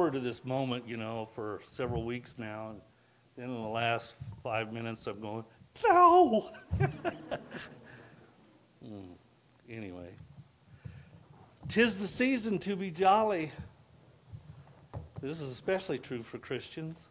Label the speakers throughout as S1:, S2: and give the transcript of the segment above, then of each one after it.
S1: forward to this moment, for several weeks now. And then in the last 5 minutes, I'm going, no! Anyway. 'Tis the season to be jolly. This is especially true for Christians.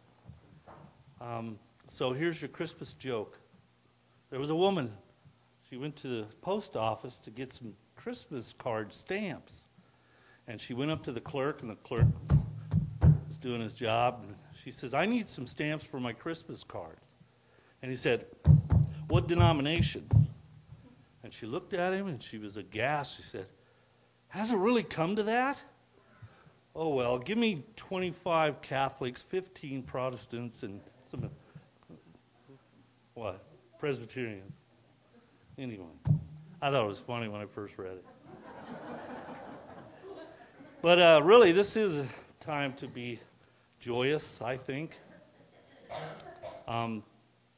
S1: So here's your Christmas joke. There was a woman. She went to the post office to get some Christmas card stamps. And she went up to the clerk, and the clerk was doing his job. And she says, I need some stamps for my Christmas cards. And he said, what denomination? And she looked at him, and she was aghast. She said, has it really come to that? Oh, well, give me 25 Catholics, 15 Protestants, and some, Presbyterians. Anyway, I thought it was funny when I first read it. But really, this is a time to be joyous, I think. I'm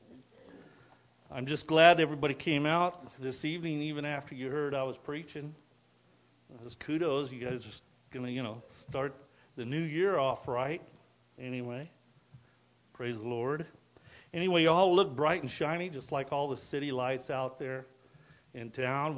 S1: just glad everybody came out this evening, even after you heard I was preaching. As kudos, you guys are going to, start the new year off right. Anyway, praise the Lord. Anyway, you all look bright and shiny, just like all the city lights out there in town.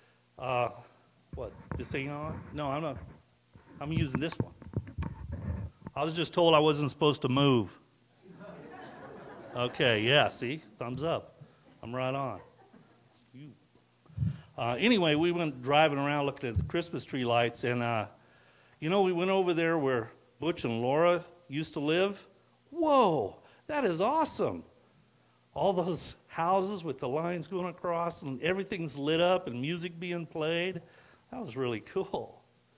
S1: This ain't on? No, I'm not. I'm using this one. I was just told I wasn't supposed to move. Okay, yeah, see? Thumbs up. I'm right on. You. Anyway, we went driving around looking at the Christmas tree lights, and, we went over there where Butch and Laura used to live. Whoa, that is awesome. All those houses with the lines going across, and everything's lit up, and music being played. That was really cool.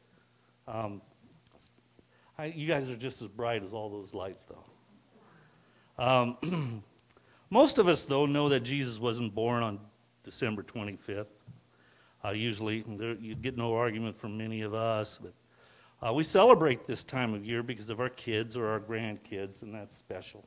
S1: You guys are just as bright as all those lights, though. Most of us, though, know that Jesus wasn't born on December 25th. Usually, you get no argument from many of us, but we celebrate this time of year because of our kids or our grandkids, and that's special.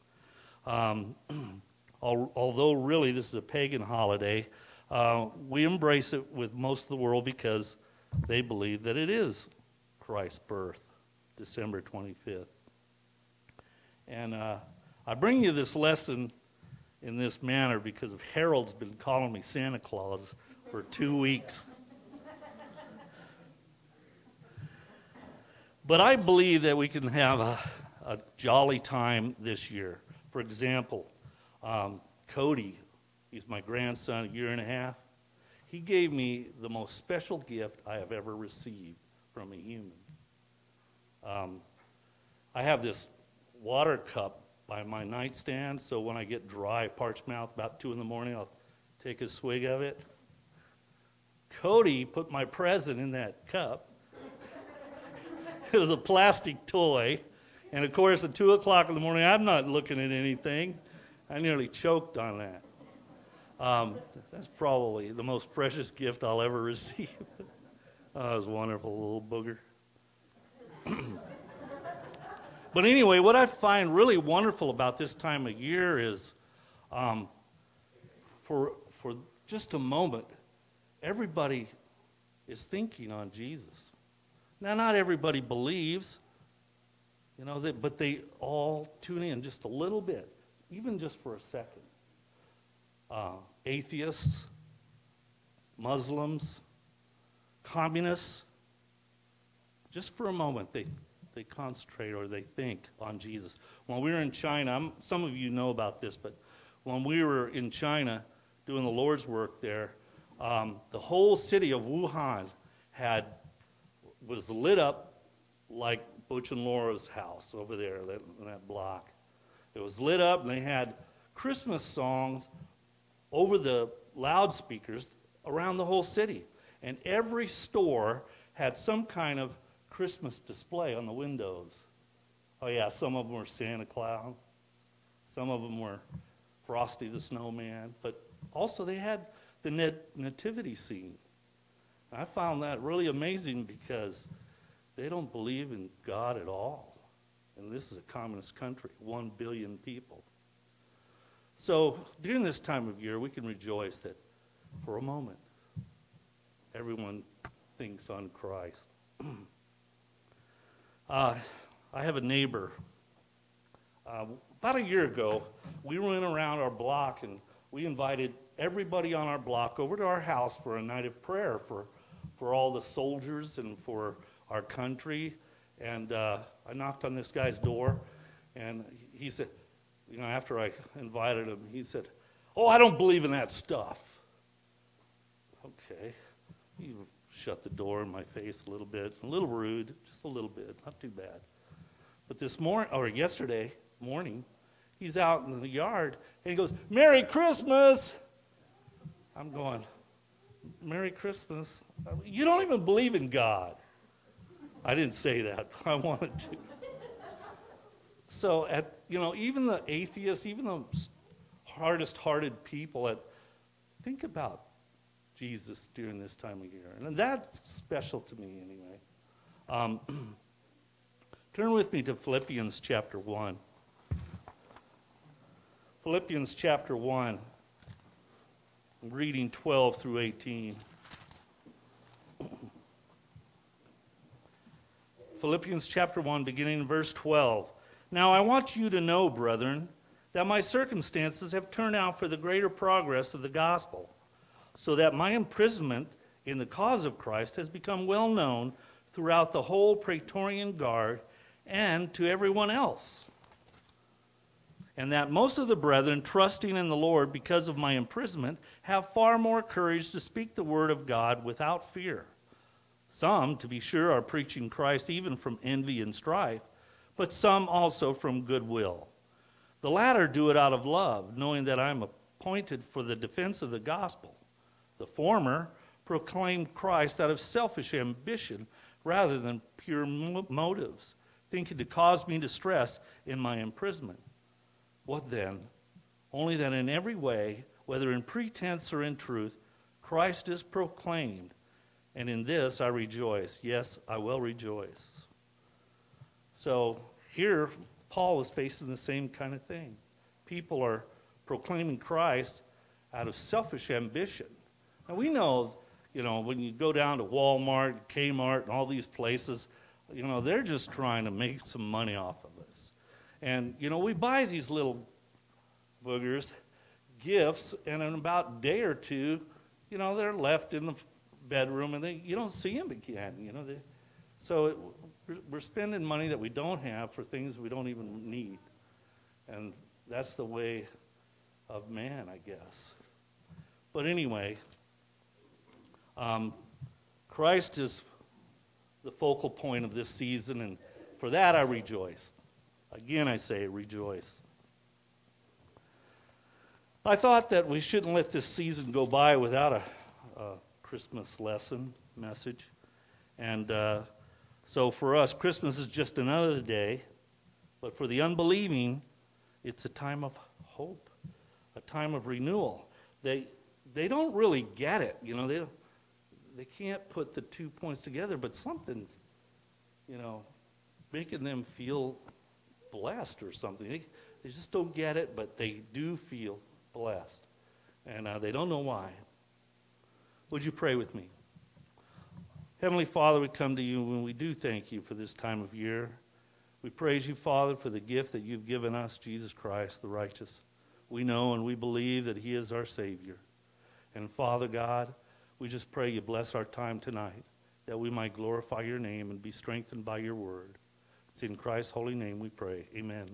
S1: Although really this is a pagan holiday, we embrace it with most of the world because they believe that it is Christ's birth, December 25th. And I bring you this lesson in this manner because of Harold's been calling me Santa Claus for 2 weeks. But I believe that we can have a jolly time this year. For example, Cody, he's my grandson, 1.5 years. He gave me the most special gift I have ever received from a human. I have this water cup by my nightstand, so when I get dry, parched mouth, about 2 a.m, I'll take a swig of it. Cody put my present in that cup. It was a plastic toy. And of course, at 2 o'clock in the morning, I'm not looking at anything. I nearly choked on that. That's probably the most precious gift I'll ever receive. Oh, it was wonderful, little booger. But anyway, what I find really wonderful about this time of year is, for just a moment, everybody is thinking on Jesus. Now, not everybody believes, but they all tune in just a little bit, even just for a second. Atheists, Muslims, communists, just for a moment, they concentrate or they think on Jesus. When we were in China, some of you know about this, but when we were in China doing the Lord's work there, the whole city of Wuhan was lit up like Butch and Laura's house over there in that block. It was lit up, and they had Christmas songs over the loudspeakers around the whole city. And every store had some kind of Christmas display on the windows. Oh yeah, some of them were Santa Claus. Some of them were Frosty the Snowman. But also they had the nativity scene. I found that really amazing because they don't believe in God at all. And this is a communist country, 1 billion people. So during this time of year, we can rejoice that for a moment, everyone thinks on Christ. I have a neighbor. About a year ago, we went around our block and we invited everybody on our block over to our house for a night of prayer for all the soldiers and for our country. And I knocked on this guy's door, and he said, after I invited him, he said, "Oh, I don't believe in that stuff." Okay. He shut the door in my face a little rude, just a little bit, not too bad. But yesterday morning, he's out in the yard, and he goes, "Merry Christmas!" I'm going, "Merry Christmas? You don't even believe in God." I didn't say that, but I wanted to. So, even the atheists, even the hardest-hearted people, think about Jesus during this time of year. And that's special to me anyway. Turn with me to Philippians chapter 1. Philippians chapter 1, I'm reading 12 through 18. Philippians chapter 1, beginning in verse 12. "Now I want you to know, brethren, that my circumstances have turned out for the greater progress of the gospel, so that my imprisonment in the cause of Christ has become well known throughout the whole Praetorian Guard and to everyone else. And that most of the brethren, trusting in the Lord because of my imprisonment, have far more courage to speak the word of God without fear. Some, to be sure, are preaching Christ even from envy and strife, but some also from goodwill. The latter do it out of love, knowing that I am appointed for the defense of the gospel. The former proclaim Christ out of selfish ambition rather than pure motives, thinking to cause me distress in my imprisonment. What then? Only that in every way, whether in pretense or in truth, Christ is proclaimed, and in this I rejoice. Yes, I will rejoice." So here, Paul is facing the same kind of thing. People are proclaiming Christ out of selfish ambition. And we know, when you go down to Walmart, Kmart, and all these places, they're just trying to make some money off of us. And, we buy these little boogers gifts, and in about a day or two, they're left in the bedroom, and you don't see them again. So we're spending money that we don't have for things we don't even need. And that's the way of man, I guess. But anyway, Christ is the focal point of this season, and for that I rejoice. Again, I say rejoice. I thought that we shouldn't let this season go by without a Christmas lesson message. And so for us, Christmas is just another day. But for the unbelieving, it's a time of hope, a time of renewal. They don't really get it. They can't put the 2 points together, but something's, making them feel blessed or something. They just don't get it, but they do feel blessed. And they don't know why. Would you pray with me? Heavenly Father, we come to you and we do thank you for this time of year. We praise you, Father, for the gift that you've given us, Jesus Christ, the righteous. We know and we believe that he is our Savior. And Father God, we just pray you bless our time tonight, that we might glorify your name and be strengthened by your word. It's in Christ's holy name we pray. Amen.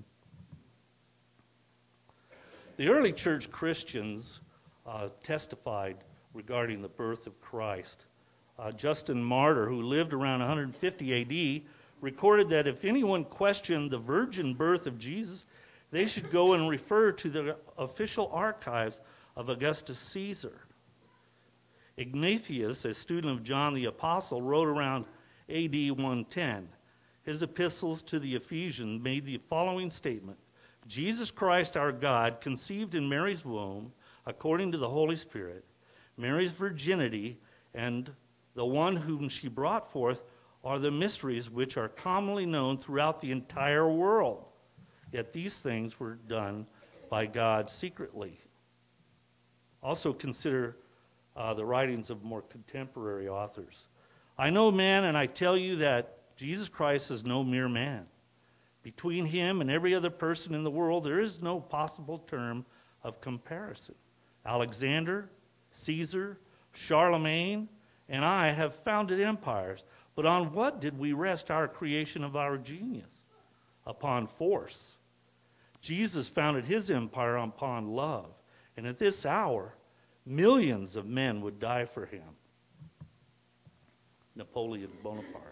S1: The early church Christians testified regarding the birth of Christ. Justin Martyr, who lived around 150 A.D., recorded that if anyone questioned the virgin birth of Jesus, they should go and refer to the official archives of Augustus Caesar. Ignatius, a student of John the Apostle, wrote around A.D. 110. His epistles to the Ephesians made the following statement: Jesus Christ our God conceived in Mary's womb according to the Holy Spirit. Mary's virginity and the one whom she brought forth are the mysteries which are commonly known throughout the entire world. Yet these things were done by God secretly. Also consider the writings of more contemporary authors. I know man, and I tell you that Jesus Christ is no mere man. Between him and every other person in the world, there is no possible term of comparison. Alexander, Caesar, Charlemagne, and I have founded empires. But on what did we rest our creation of our genius? Upon force. Jesus founded his empire upon love. And at this hour, millions of men would die for him. Napoleon Bonaparte.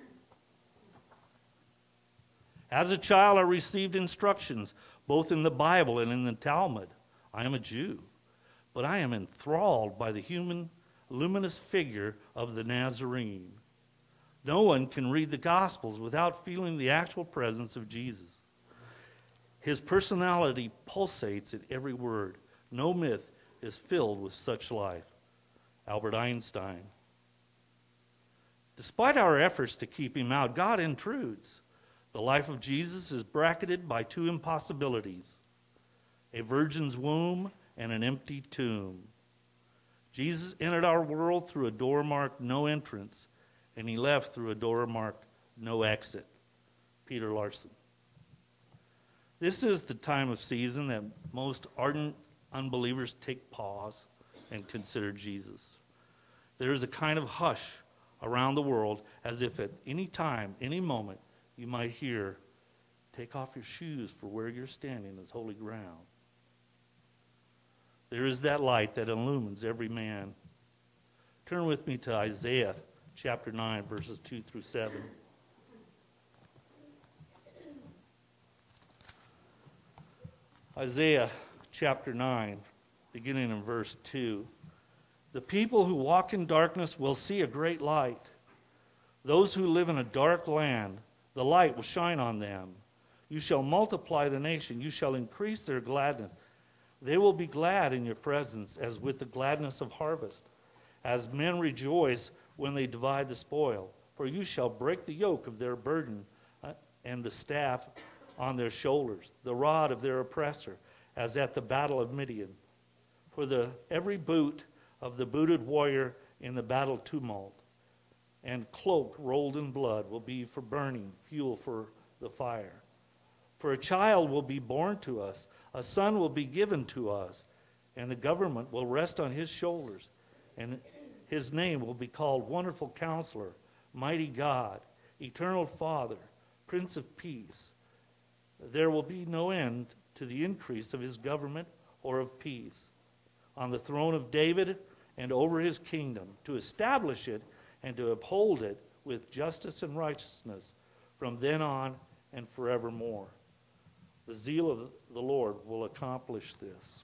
S1: As a child, I received instructions, both in the Bible and in the Talmud. I am a Jew, but I am enthralled by the human, luminous figure of the Nazarene. No one can read the Gospels without feeling the actual presence of Jesus. His personality pulsates at every word. No myth is filled with such life. Albert Einstein. Despite our efforts to keep him out, God intrudes. The life of Jesus is bracketed by two impossibilities: a virgin's womb and an empty tomb. Jesus entered our world through a door marked no entrance, and he left through a door marked no exit. Peter Larson. This is the time of season that most ardent unbelievers take pause and consider Jesus. There is a kind of hush around the world, as if at any time, any moment, you might hear, "Take off your shoes, for where you're standing is holy ground." There is that light that illumines every man. Turn with me to Isaiah chapter 9, verses 2 through 7. Isaiah chapter 9, beginning in verse 2. The people who walk in darkness will see a great light. Those who live in a dark land, the light will shine on them. You shall multiply the nation. You shall increase their gladness. They will be glad in your presence as with the gladness of harvest, as men rejoice when they divide the spoil. For you shall break the yoke of their burden and the staff on their shoulders, the rod of their oppressor, as at the battle of Midian. For every boot of the booted warrior in the battle tumult, and cloak rolled in blood will be for burning, fuel for the fire. For a child will be born to us, a son will be given to us, and the government will rest on his shoulders, and his name will be called Wonderful Counselor, Mighty God, Eternal Father, Prince of Peace. There will be no end to the increase of his government or of peace on the throne of David and over his kingdom, to establish it and to uphold it with justice and righteousness from then on and forevermore. The zeal of the Lord will accomplish this.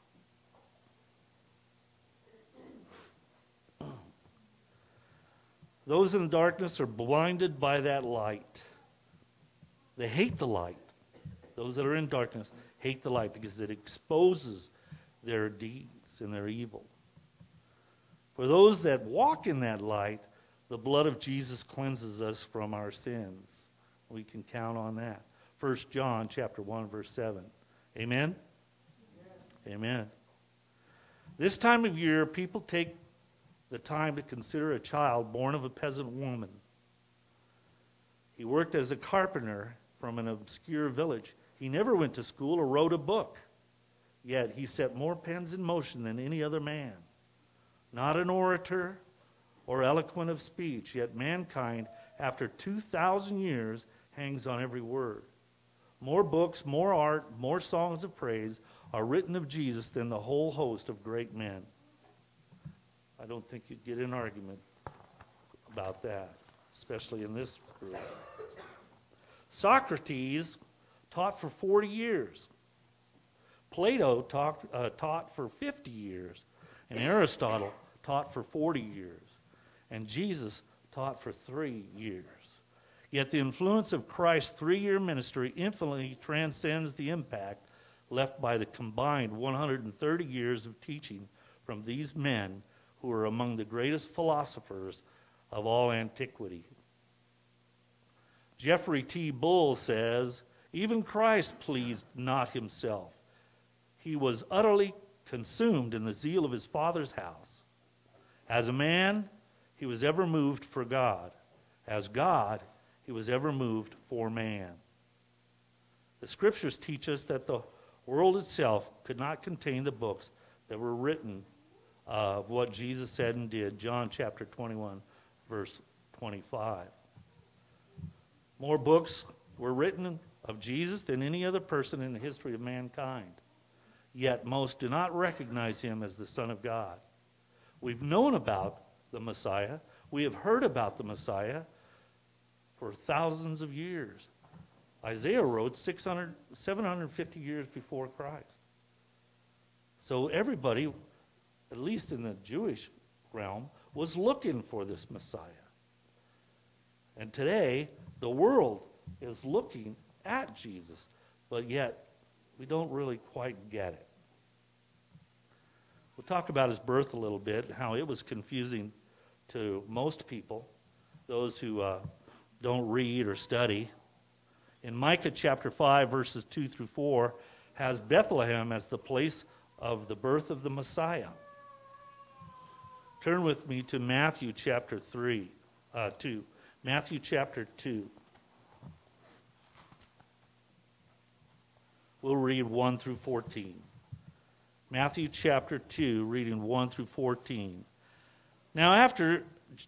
S1: Those in darkness are blinded by that light. They hate the light. Those that are in darkness hate the light because it exposes their deeds and their evil. For those that walk in that light, the blood of Jesus cleanses us from our sins. We can count on that. 1 John chapter 1, verse 7. Amen? Amen. This time of year, people take the time to consider a child born of a peasant woman. He worked as a carpenter from an obscure village. He never went to school or wrote a book. Yet he set more pens in motion than any other man. Not an orator or eloquent of speech, yet mankind, after 2,000 years, hangs on every word. More books, more art, more songs of praise are written of Jesus than the whole host of great men. I don't think you'd get an argument about that, especially in this group. Socrates taught for 40 years. Plato taught for 50 years. And Aristotle taught for 40 years. And Jesus taught for 3 years. Yet the influence of Christ's 3-year ministry infinitely transcends the impact left by the combined 130 years of teaching from these men who are among the greatest philosophers of all antiquity. Jeffrey T. Bull says, even Christ pleased not himself. He was utterly consumed in the zeal of his Father's house. As a man, he was ever moved for God. As God, he was ever moved for man. The scriptures teach us that the world itself could not contain the books that were written of what Jesus said and did. John chapter 21, verse 25. More books were written of Jesus than any other person in the history of mankind. Yet most do not recognize him as the Son of God. We've known about the Messiah. We have heard about the Messiah for thousands of years. Isaiah wrote 750 years before Christ. So everybody, at least in the Jewish realm, was looking for this Messiah. And today, the world is looking at Jesus, but yet we don't really quite get it. We'll talk about his birth a little bit, how it was confusing to most people, those who don't read or study. In Micah chapter 5, verses 2 through 4, has Bethlehem as the place of the birth of the Messiah. Turn with me to Matthew chapter 2. Matthew chapter 2. We'll read 1 through 14. Matthew chapter 2, reading 1 through 14. Now after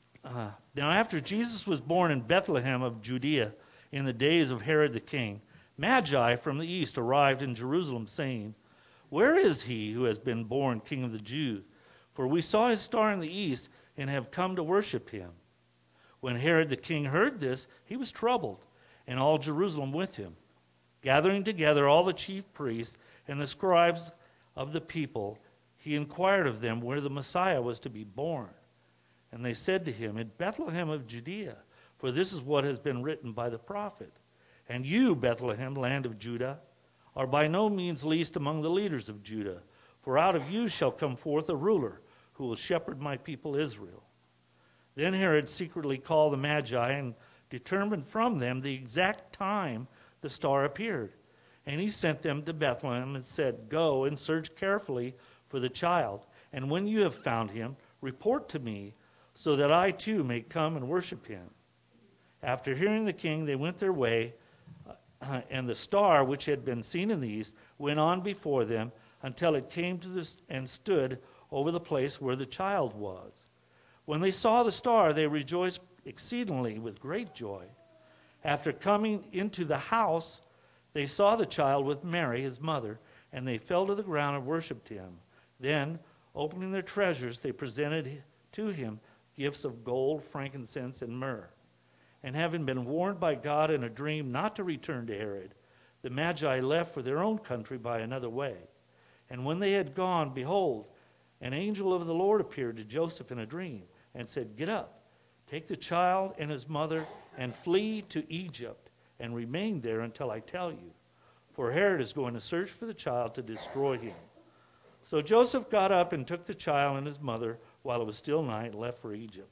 S1: Jesus was born in Bethlehem of Judea in the days of Herod the king, Magi from the east arrived in Jerusalem, saying, "Where is he who has been born King of the Jews? For we saw his star in the east and have come to worship him." When Herod the king heard this, he was troubled, and all Jerusalem with him. Gathering together all the chief priests and the scribes of the people, he inquired of them where the Messiah was to be born. And they said to him, "In Bethlehem of Judea, for this is what has been written by the prophet. And you, Bethlehem, land of Judah, are by no means least among the leaders of Judah, for out of you shall come forth a ruler who will shepherd my people Israel." Then Herod secretly called the Magi and determined from them the exact time the star appeared. And he sent them to Bethlehem and said, "Go and search carefully for the child, and when you have found him, report to me, so that I too may come and worship him." After hearing the king, they went their way, and the star, which had been seen in the east, went on before them until it came to this and stood over the place where the child was. When they saw the star, they rejoiced exceedingly with great joy. After coming into the house, they saw the child with Mary, his mother, and they fell to the ground and worshipped him. Then, opening their treasures, they presented to him gifts of gold, frankincense, and myrrh. And having been warned by God in a dream not to return to Herod, the Magi left for their own country by another way. And when they had gone, behold, an angel of the Lord appeared to Joseph in a dream and said, "Get up, take the child and his mother, and flee to Egypt, and remain there until I tell you. For Herod is going to search for the child to destroy him." So Joseph got up and took the child and his mother while it was still night and left for Egypt.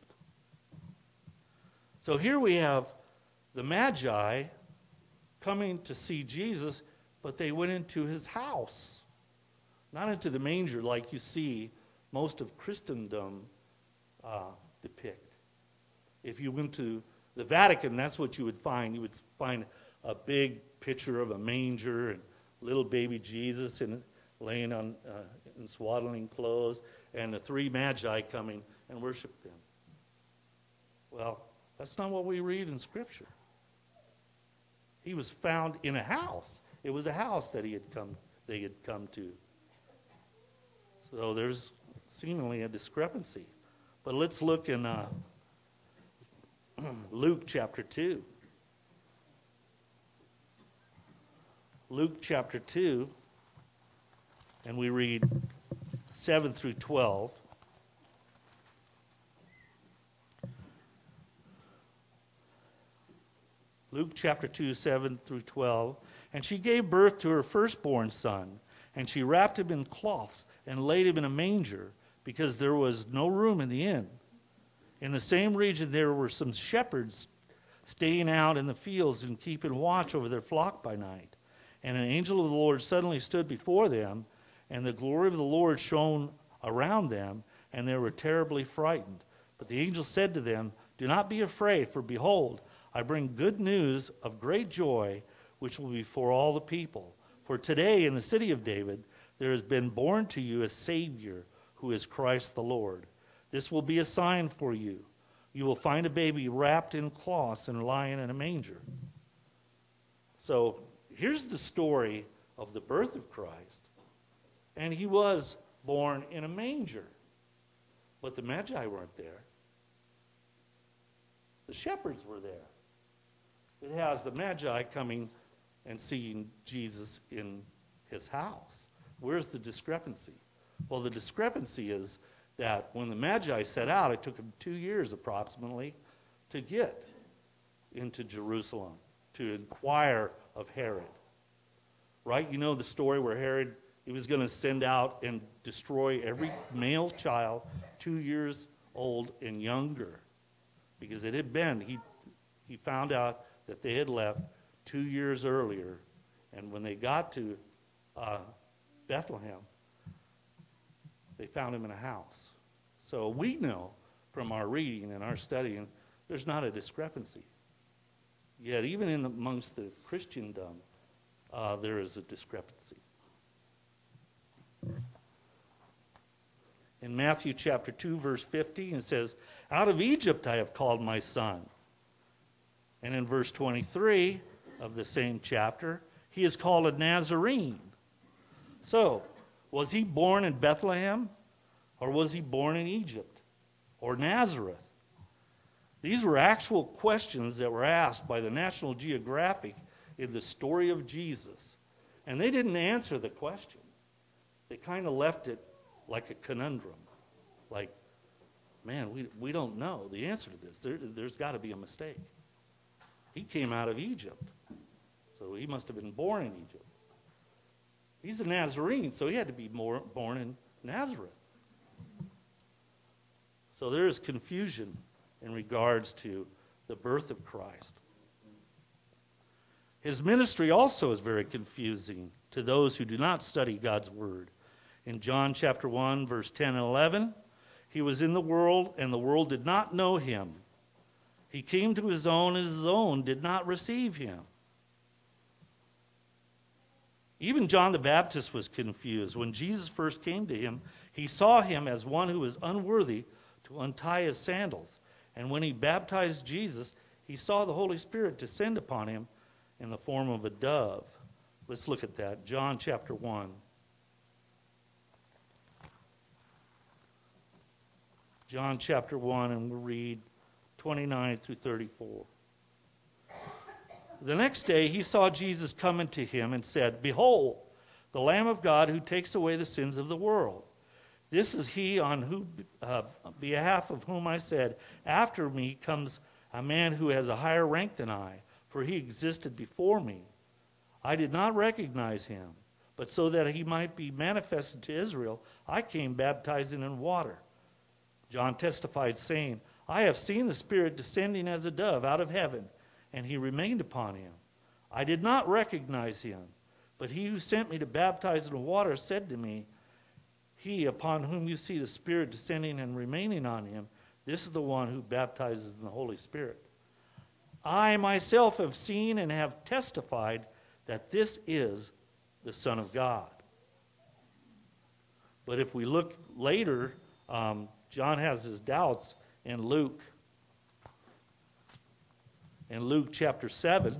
S1: So here we have the Magi coming to see Jesus, but they went into his house, not into the manger like you see most of Christendom depict. If you went to the Vatican, that's what you would find. You would find a big picture of a manger and little baby Jesus laying on in swaddling clothes, and the three Magi coming and worship him. Well, that's not what we read in Scripture. He was found in a house. It was a house that they had come to. So there's seemingly a discrepancy. But let's look in Luke chapter 2. Luke chapter 2, and we read 7 through 12. Luke chapter 2, 7 through 12. "And she gave birth to her firstborn son, and she wrapped him in cloths and laid him in a manger, because there was no room in the inn. In the same region there were some shepherds staying out in the fields and keeping watch over their flock by night. And an angel of the Lord suddenly stood before them, and the glory of the Lord shone around them, and they were terribly frightened. But the angel said to them, 'Do not be afraid, for behold, I bring good news of great joy, which will be for all the people. For today in the city of David there has been born to you a Savior, who is Christ the Lord. This will be a sign for you. You will find a baby wrapped in cloths and lying in a manger. So here's the story of the birth of Christ. And he was born in a manger. But the Magi weren't there. The shepherds were there. It has the Magi coming and seeing Jesus in his house. Where's the discrepancy? Well, the discrepancy is that when the Magi set out, it took them 2 years approximately to get into Jerusalem, to inquire of Herod. Right? You know the story where Herod, he was going to send out and destroy every male child 2 years old and younger. Because it had been, he found out that they had left 2 years earlier. And when they got to Bethlehem, they found him in a house. So we know from our reading and our studying, there's not a discrepancy. Yet even amongst the Christendom, there is a discrepancy. In Matthew chapter 2, verse 50, it says, "Out of Egypt I have called my son." And in verse 23 of the same chapter, he is called a Nazarene. So, was he born in Bethlehem, or was he born in Egypt, or Nazareth? These were actual questions that were asked by the National Geographic in the story of Jesus. And they didn't answer the question. They kind of left it like a conundrum. Like, man, we don't know the answer to this. There's got to be a mistake. He came out of Egypt, so he must have been born in Egypt. He's a Nazarene, so he had to be born in Nazareth. So there is confusion in regards to the birth of Christ. His ministry also is very confusing to those who do not study God's word. In John chapter 1, verse 10 and 11, he was in the world, and the world did not know him. He came to his own, and his own did not receive him. Even John the Baptist was confused. When Jesus first came to him, he saw him as one who was unworthy to untie his sandals. And when he baptized Jesus, he saw the Holy Spirit descend upon him in the form of a dove. Let's look at that. John chapter 1. John chapter 1, and we'll read 29 through 34. The next day he saw Jesus coming to him and said, "Behold, the Lamb of God who takes away the sins of the world. This is he on behalf of whom I said, after me comes a man who has a higher rank than I, for he existed before me. I did not recognize him, but so that he might be manifested to Israel, I came baptizing in water." John testified, saying, "I have seen the Spirit descending as a dove out of heaven, and he remained upon him. I did not recognize him, but he who sent me to baptize in water said to me, 'He upon whom you see the Spirit descending and remaining on him, this is the one who baptizes in the Holy Spirit.' I myself have seen and have testified that this is the Son of God." But if we look later, John has his doubts in Luke. In Luke chapter 7,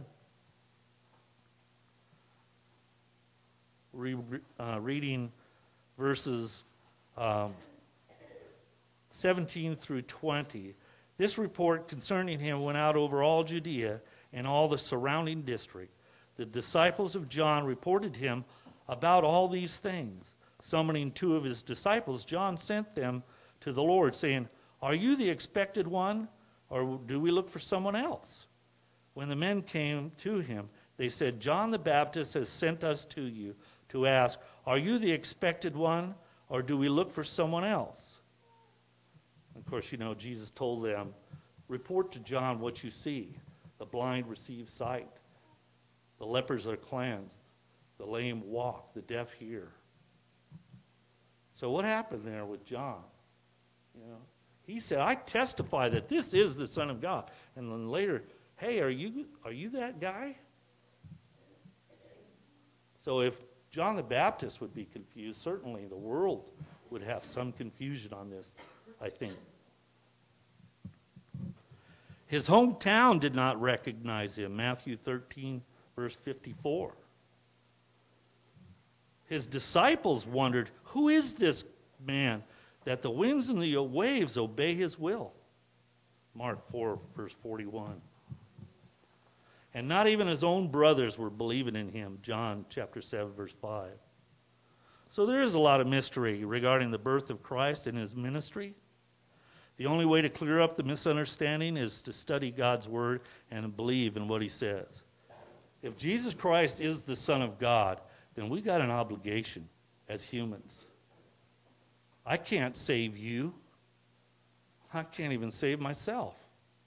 S1: reading verses 17 through 20, this report concerning him went out over all Judea and all the surrounding district. The disciples of John reported him about all these things. Summoning 2 of his disciples, John sent them to the Lord, saying, "Are you the expected one, or do we look for someone else?" When the men came to him, they said, "John the Baptist has sent us to you to ask, 'Are you the expected one, or do we look for someone else?'" Of course, Jesus told them, "Report to John what you see. The blind receive sight. The lepers are cleansed. The lame walk. The deaf hear." So what happened there with John? He said, "I testify that this is the Son of God." And then later, "Hey, are you that guy?" So if John the Baptist would be confused, certainly the world would have some confusion on this, I think. His hometown did not recognize him, Matthew 13, verse 54. His disciples wondered, who is this man that the winds and the waves obey his will? Mark 4, verse 41. And not even his own brothers were believing in him, John chapter 7, verse 5. So there is a lot of mystery regarding the birth of Christ and his ministry. The only way to clear up the misunderstanding is to study God's word and believe in what he says. If Jesus Christ is the Son of God, then we got an obligation as humans. I can't save you. I can't even save myself.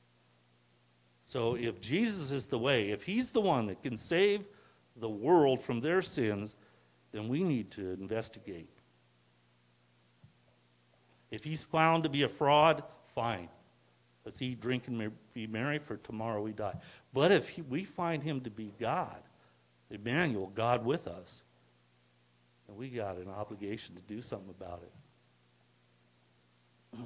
S1: So if Jesus is the way, if he's the one that can save the world from their sins, then we need to investigate. If he's found to be a fraud, fine. Let's eat, drink, and be merry, for tomorrow we die. But if we find him to be God, Emmanuel, God with us, then we got an obligation to do something about it.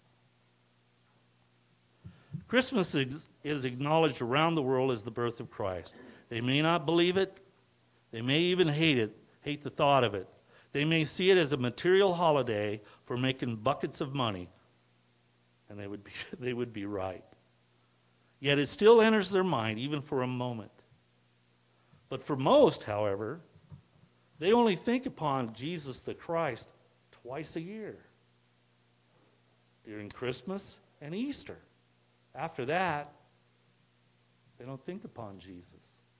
S1: Christmas is acknowledged around the world as the birth of Christ. They may not believe it. They may even hate the thought of it. They may see it as a material holiday for making buckets of money, and they would be right. Yet it still enters their mind, even for a moment. But for most, however, they only think upon Jesus the Christ twice a year, during Christmas and Easter. After that, they don't think upon Jesus.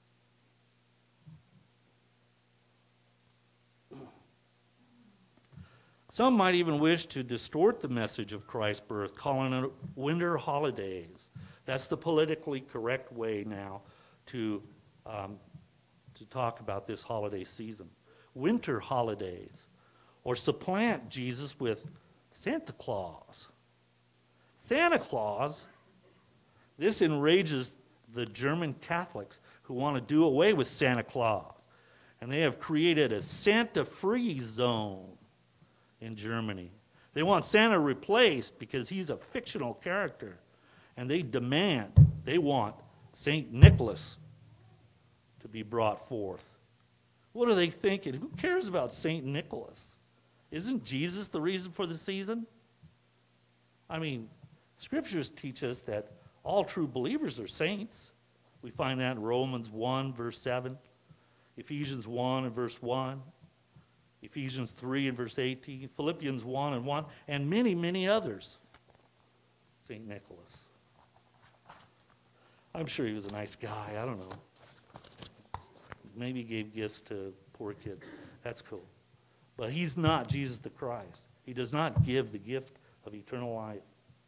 S1: Some might even wish to distort the message of Christ's birth, calling it winter holidays. That's the politically correct way now to talk about this holiday season. Winter holidays. Or supplant Jesus with Santa Claus. Santa Claus? This enrages the German Catholics who want to do away with Santa Claus. And they have created a Santa-free zone in Germany. They want Santa replaced because he's a fictional character. And they want St. Nicholas to be brought forth. What are they thinking? Who cares about St. Nicholas? Isn't Jesus the reason for the season? I mean, scriptures teach us that all true believers are saints. We find that in Romans 1, verse 7, Ephesians 1 and verse 1, Ephesians 3 and verse 18, Philippians 1 and 1, and many, many others. St. Nicholas. I'm sure he was a nice guy. I don't know. Maybe he gave gifts to poor kids. That's cool. But he's not Jesus the Christ. He does not give the gift of eternal life.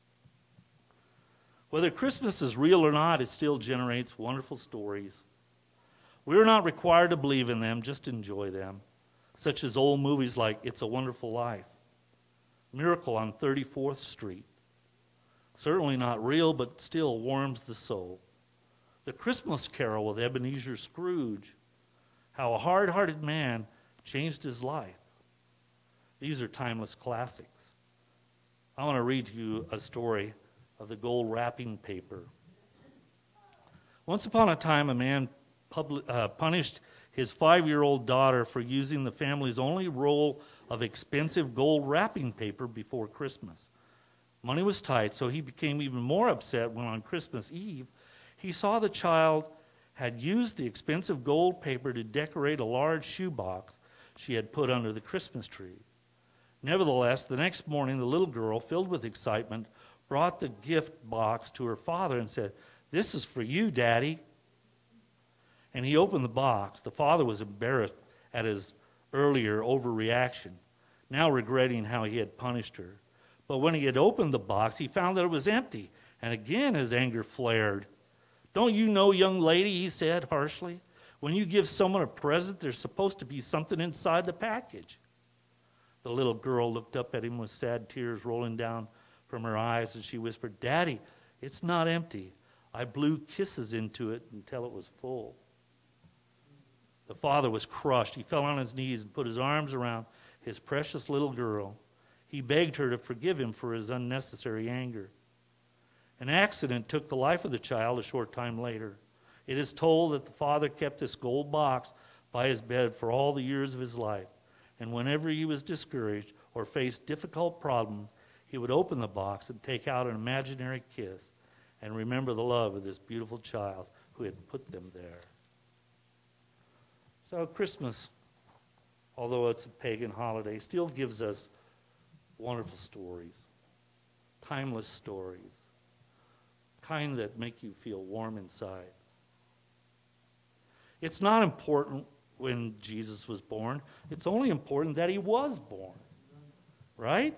S1: Whether Christmas is real or not, it still generates wonderful stories. We're not required to believe in them, just enjoy them, such as old movies like It's a Wonderful Life, Miracle on 34th Street. Certainly not real, but still warms the soul. The Christmas Carol with Ebenezer Scrooge, how a hard-hearted man changed his life. These are timeless classics. I want to read to you a story of the gold wrapping paper. Once upon a time, a man punished his 5-year-old daughter for using the family's only roll of expensive gold wrapping paper before Christmas. Money was tight, so he became even more upset when on Christmas Eve, he saw the child had used the expensive gold paper to decorate a large shoebox she had put under the Christmas tree. Nevertheless, the next morning, the little girl, filled with excitement, brought the gift box to her father and said, "This is for you, Daddy." And he opened the box. The father was embarrassed at his earlier overreaction, now regretting how he had punished her. But when he had opened the box, he found that it was empty, and again his anger flared. "Don't you know, young lady," he said harshly, "when you give someone a present, there's supposed to be something inside the package." The little girl looked up at him with sad tears rolling down from her eyes, and she whispered, "Daddy, it's not empty. I blew kisses into it until it was full." The father was crushed. He fell on his knees and put his arms around his precious little girl. He begged her to forgive him for his unnecessary anger. An accident took the life of the child a short time later. It is told that the father kept this gold box by his bed for all the years of his life, and whenever he was discouraged or faced difficult problems, he would open the box and take out an imaginary kiss and remember the love of this beautiful child who had put them there. So Christmas, although it's a pagan holiday, still gives us wonderful stories, timeless stories, kind that make you feel warm inside. It's not important when Jesus was born. It's only important that he was born, right?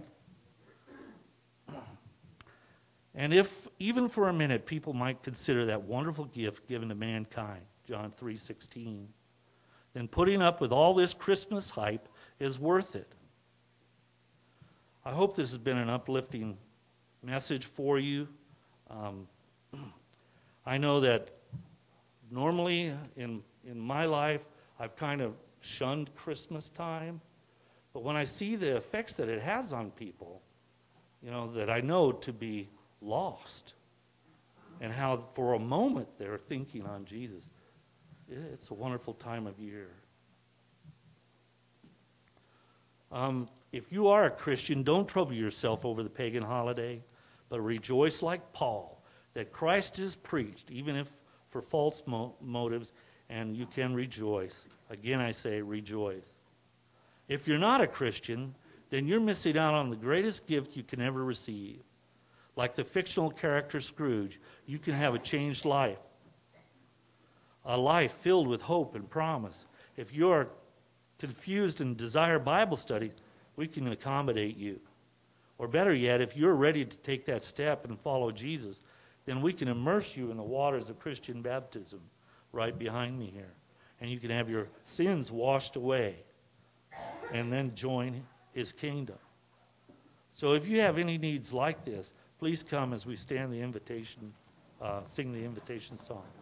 S1: And if, even for a minute, people might consider that wonderful gift given to mankind, John 3:16, then putting up with all this Christmas hype is worth it. I hope this has been an uplifting message for you. I know that normally in my life, I've kind of shunned Christmas time, but when I see the effects that it has on people, that I know to be lost, and how for a moment they're thinking on Jesus, it's a wonderful time of year. If you are a Christian, don't trouble yourself over the pagan holiday, but rejoice like Paul, that Christ is preached, even if for false motives, and you can rejoice. Again, I say rejoice. If you're not a Christian, then you're missing out on the greatest gift you can ever receive. Like the fictional character Scrooge, you can have a changed life, a life filled with hope and promise. If you're confused and desire Bible study, we can accommodate you. Or better yet, if you're ready to take that step and follow Jesus, then we can immerse you in the waters of Christian baptism right behind me here. And you can have your sins washed away and then join his kingdom. So if you have any needs like this, please come as we sing the invitation song.